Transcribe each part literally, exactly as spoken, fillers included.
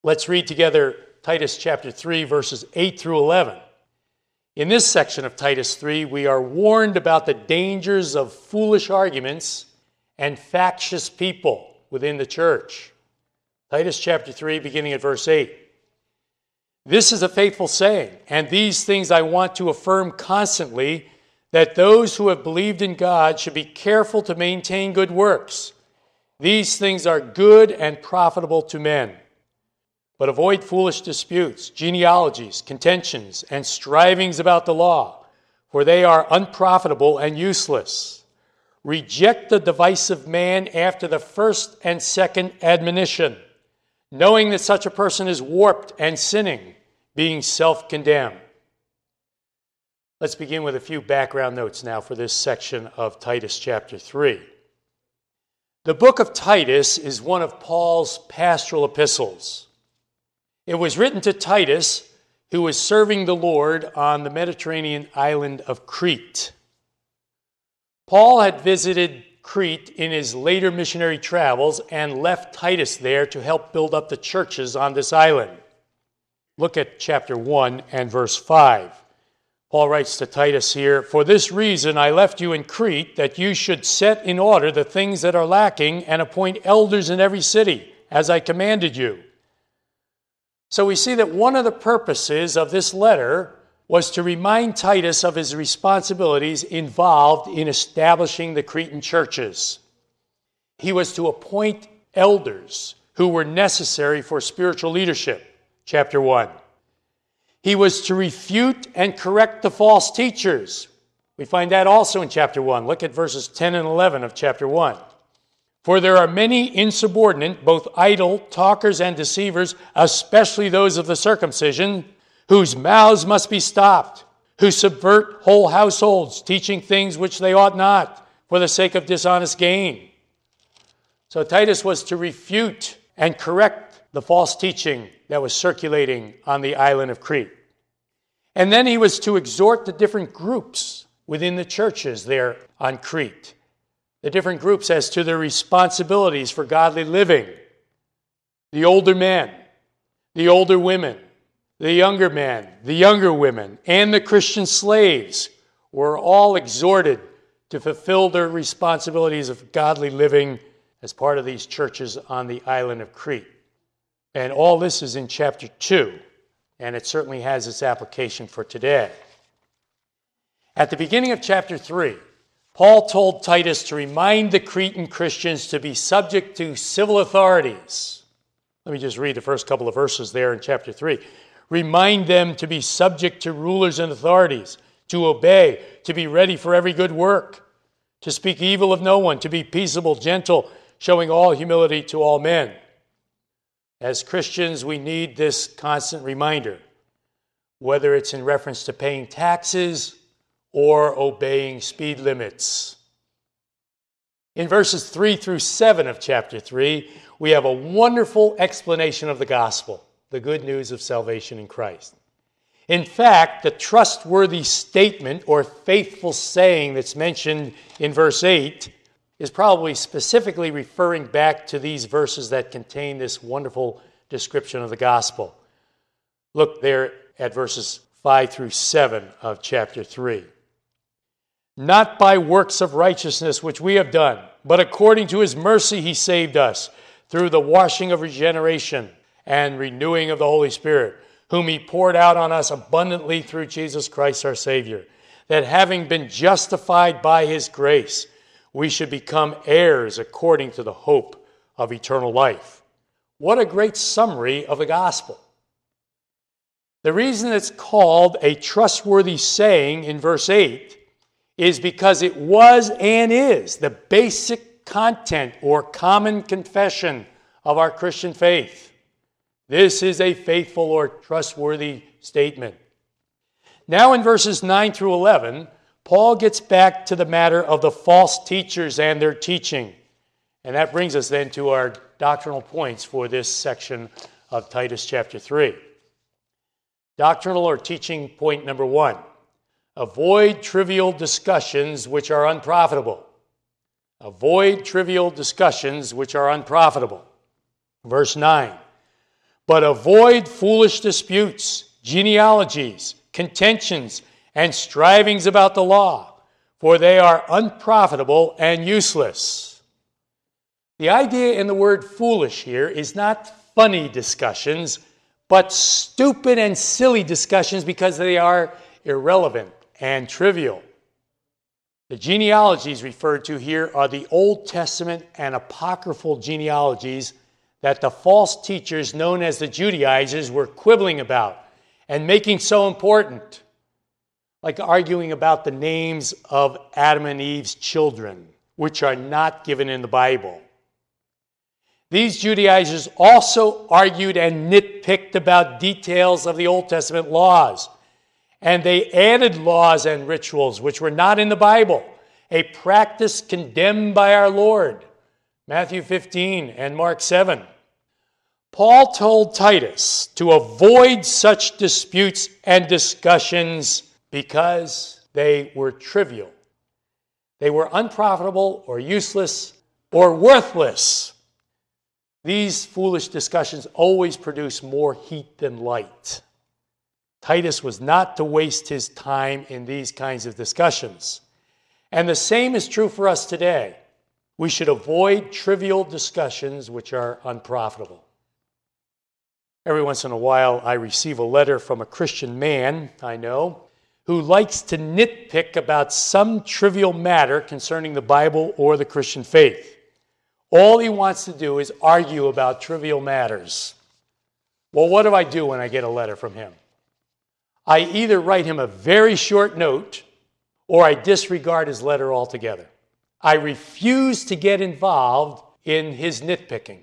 Let's read together Titus chapter three, verses eight through eleven. In this section of Titus three, we are warned about the dangers of foolish arguments and factious people within the church. Titus chapter three, beginning at verse eight. This is a faithful saying, and these things I want to affirm constantly, that those who have believed in God should be careful to maintain good works. These things are good and profitable to men. But avoid foolish disputes, genealogies, contentions, and strivings about the law, for they are unprofitable and useless. Reject the divisive man after the first and second admonition, knowing that such a person is warped and sinning, being self-condemned. Let's begin with a few background notes now for this section of Titus chapter three. The book of Titus is one of Paul's pastoral epistles. It was written to Titus, who was serving the Lord on the Mediterranean island of Crete. Paul had visited Crete in his later missionary travels and left Titus there to help build up the churches on this island. Look at chapter one and verse five. Paul writes to Titus here, "For this reason I left you in Crete, that you should set in order the things that are lacking and appoint elders in every city, as I commanded you." So we see that one of the purposes of this letter was to remind Titus of his responsibilities involved in establishing the Cretan churches. He was to appoint elders who were necessary for spiritual leadership, chapter one. He was to refute and correct the false teachers. We find that also in chapter one. Look at verses ten and eleven of chapter one. "For there are many insubordinate, both idle, talkers and deceivers, especially those of the circumcision, whose mouths must be stopped, who subvert whole households, teaching things which they ought not, for the sake of dishonest gain." So Titus was to refute and correct the false teaching that was circulating on the island of Crete. And then he was to exhort the different groups within the churches there on Crete, the different groups as to their responsibilities for godly living. The older men, the older women, the younger men, the younger women, and the Christian slaves were all exhorted to fulfill their responsibilities of godly living as part of these churches on the island of Crete. And all this is in chapter two, and it certainly has its application for today. At the beginning of chapter three, Paul told Titus to remind the Cretan Christians to be subject to civil authorities. Let me just read the first couple of verses there in chapter three. Remind them to be subject to rulers and authorities, to obey, to be ready for every good work, to speak evil of no one, to be peaceable, gentle, showing all humility to all men. As Christians, we need this constant reminder, whether it's in reference to paying taxes or obeying speed limits. In verses three through seven of chapter three, we have a wonderful explanation of the gospel, the good news of salvation in Christ. In fact, the trustworthy statement or faithful saying that's mentioned in verse eight is probably specifically referring back to these verses that contain this wonderful description of the gospel. Look there at verses five through seven of chapter three. "Not by works of righteousness which we have done, but according to his mercy he saved us, through the washing of regeneration and renewing of the Holy Spirit, whom he poured out on us abundantly through Jesus Christ our Savior, that having been justified by his grace, we should become heirs according to the hope of eternal life." What a great summary of the gospel. The reason it's called a trustworthy saying in verse eight is because it was and is the basic content or common confession of our Christian faith. This is a faithful or trustworthy statement. Now in verses nine through eleven, Paul gets back to the matter of the false teachers and their teaching. And that brings us then to our doctrinal points for this section of Titus chapter three. Doctrinal or teaching point number one: avoid trivial discussions which are unprofitable. Avoid trivial discussions which are unprofitable. Verse nine: But avoid foolish disputes, genealogies, contentions, and strivings about the law, for they are unprofitable and useless. The idea in the word foolish here is not funny discussions, but stupid and silly discussions because they are irrelevant and trivial. The genealogies referred to here are the Old Testament and apocryphal genealogies that the false teachers known as the Judaizers were quibbling about and making so important, like arguing about the names of Adam and Eve's children, which are not given in the Bible. These Judaizers also argued and nitpicked about details of the Old Testament laws, and they added laws and rituals which were not in the Bible, a practice condemned by our Lord, Matthew fifteen and Mark seven. Paul told Titus to avoid such disputes and discussions because they were trivial. They were unprofitable or useless or worthless. These foolish discussions always produce more heat than light. Titus was not to waste his time in these kinds of discussions. And the same is true for us today. We should avoid trivial discussions which are unprofitable. Every once in a while, I receive a letter from a Christian man I know who likes to nitpick about some trivial matter concerning the Bible or the Christian faith. All he wants to do is argue about trivial matters. Well, what do I do when I get a letter from him? I either write him a very short note or I disregard his letter altogether. I refuse to get involved in his nitpicking.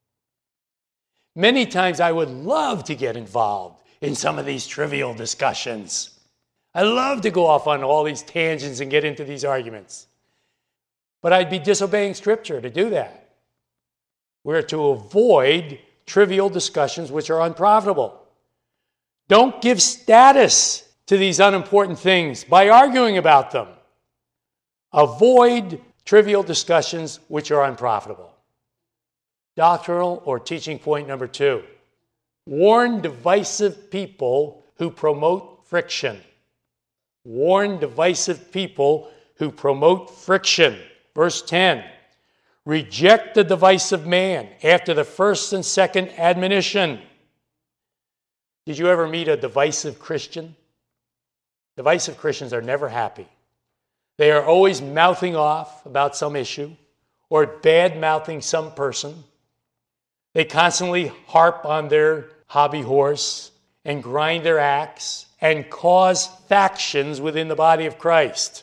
Many times I would love to get involved in some of these trivial discussions. I love to go off on all these tangents and get into these arguments. But I'd be disobeying Scripture to do that. We're to avoid trivial discussions which are unprofitable. Don't give status to these unimportant things by arguing about them. Avoid trivial discussions which are unprofitable. Doctrinal or teaching point number two. Warn divisive people who promote friction. Warn divisive people who promote friction. Verse ten. Reject the divisive man after the first and second admonition. Did you ever meet a divisive Christian? Divisive Christians are never happy. They are always mouthing off about some issue or bad-mouthing some person. They constantly harp on their hobby horse and grind their axe and cause factions within the body of Christ.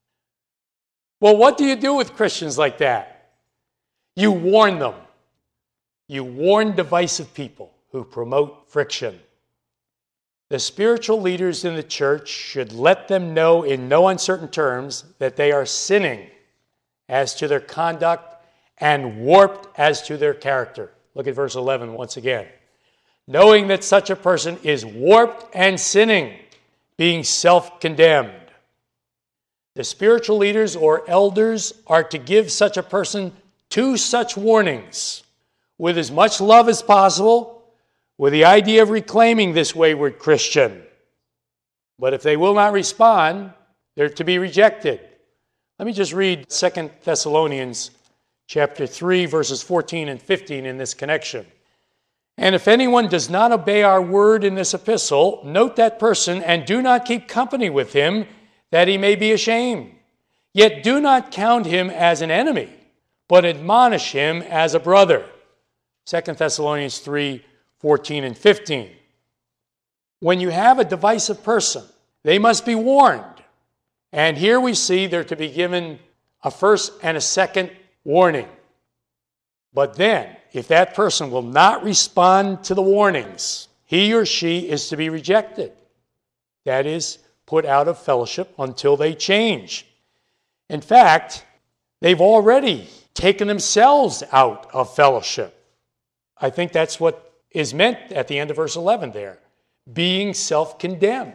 Well, what do you do with Christians like that? You warn them. You warn divisive people who promote friction. The spiritual leaders in the church should let them know in no uncertain terms that they are sinning as to their conduct and warped as to their character. Look at verse eleven once again. Knowing that such a person is warped and sinning, being self-condemned. The spiritual leaders or elders are to give such a person two such warnings with as much love as possible, with the idea of reclaiming this wayward Christian. But if they will not respond, they're to be rejected. Let me just read Second Thessalonians chapter three, verses fourteen and fifteen in this connection. And if anyone does not obey our word in this epistle, note that person and do not keep company with him, that he may be ashamed. Yet do not count him as an enemy, but admonish him as a brother. Second Thessalonians three, fourteen and fifteen. When you have a divisive person, they must be warned. And here we see they're to be given a first and a second warning. But then, if that person will not respond to the warnings, he or she is to be rejected. That is, put out of fellowship until they change. In fact, they've already taken themselves out of fellowship. I think that's what is meant at the end of verse eleven there. Being self-condemned.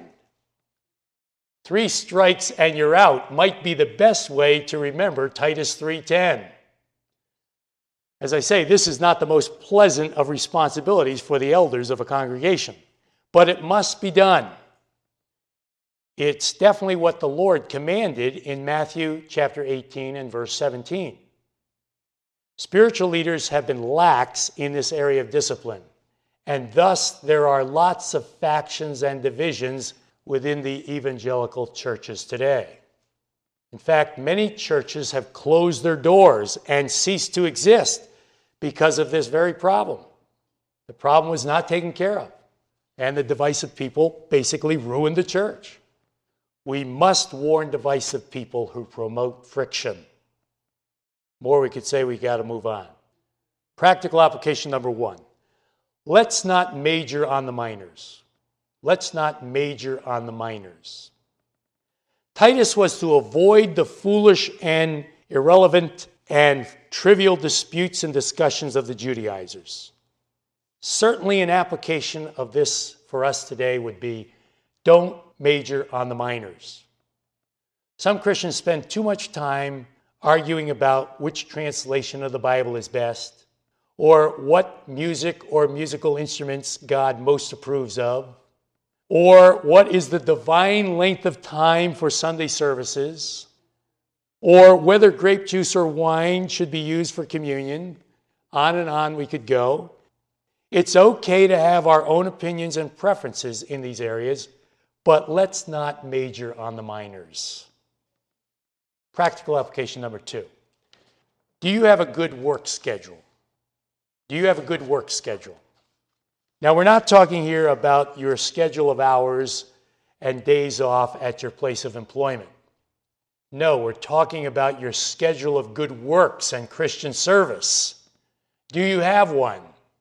Three strikes and you're out might be the best way to remember Titus three ten. As I say, this is not the most pleasant of responsibilities for the elders of a congregation, but it must be done. It's definitely what the Lord commanded in Matthew chapter eighteen and verse seventeen. Spiritual leaders have been lax in this area of discipline, and thus there are lots of factions and divisions within the evangelical churches today. In fact, many churches have closed their doors and ceased to exist because of this very problem. The problem was not taken care of, and the divisive people basically ruined the church. We must warn divisive people who promote friction. More, we could say we got to move on. Practical application number one. Let's not major on the minors. Let's not major on the minors. Titus was to avoid the foolish and irrelevant and trivial disputes and discussions of the Judaizers. Certainly an application of this for us today would be, don't major on the minors. Some Christians spend too much time arguing about which translation of the Bible is best, or what music or musical instruments God most approves of, or what is the divine length of time for Sunday services, or whether grape juice or wine should be used for communion. On and on we could go. It's okay to have our own opinions and preferences in these areas, but let's not major on the minors. Practical application number two. Do you have a good work schedule? Do you have a good work schedule? Now, we're not talking here about your schedule of hours and days off at your place of employment. No, we're talking about your schedule of good works and Christian service. Do you have one?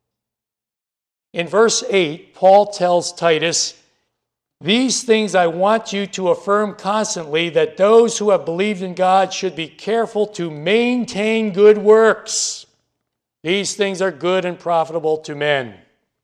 In verse eight, Paul tells Titus, "These things I want you to affirm constantly, that those who have believed in God should be careful to maintain good works. These things are good and profitable to men."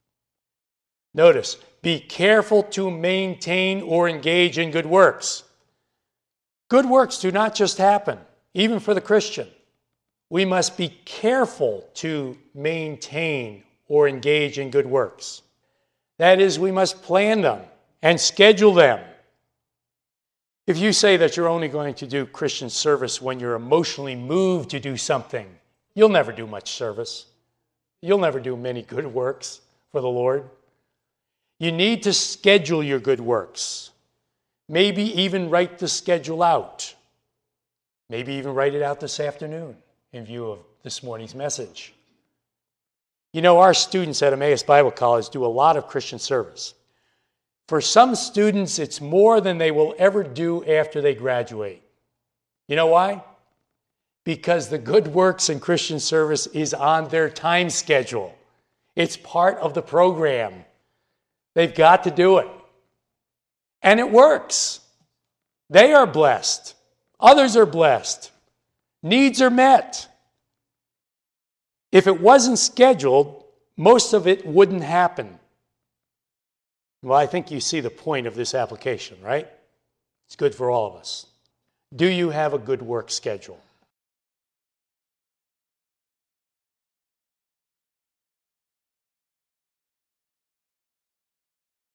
Notice, be careful to maintain or engage in good works. Good works do not just happen, even for the Christian. We must be careful to maintain or engage in good works. That is, we must plan them and schedule them. If you say that you're only going to do Christian service when you're emotionally moved to do something, you'll never do much service. You'll never do many good works for the Lord. You need to schedule your good works. Maybe even write the schedule out. Maybe even write it out this afternoon in view of this morning's message. You know, our students at Emmaus Bible College do a lot of Christian service. For some students, it's more than they will ever do after they graduate. You know why? Because the good works in Christian service is on their time schedule. It's part of the program. They've got to do it. And it works. They are blessed. Others are blessed. Needs are met. If it wasn't scheduled, most of it wouldn't happen. Well, I think you see the point of this application, right? It's good for all of us. Do you have a good work schedule?